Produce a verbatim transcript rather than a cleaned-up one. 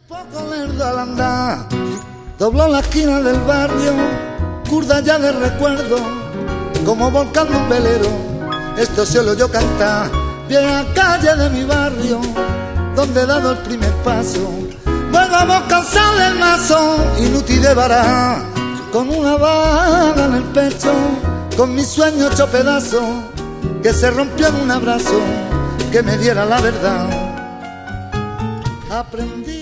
Poco lerdo al andar, dobló la esquina del barrio, curda ya de recuerdo, como volcán un velero. Esto se lo oyó cantar, vieja calle de mi barrio, donde he dado el primer paso. Volvamos cansar del mazo, inútil de barajar, con una bala en el pecho, con mi sueño hecho pedazos, que se rompió en un abrazo, que me diera la verdad. Aprendí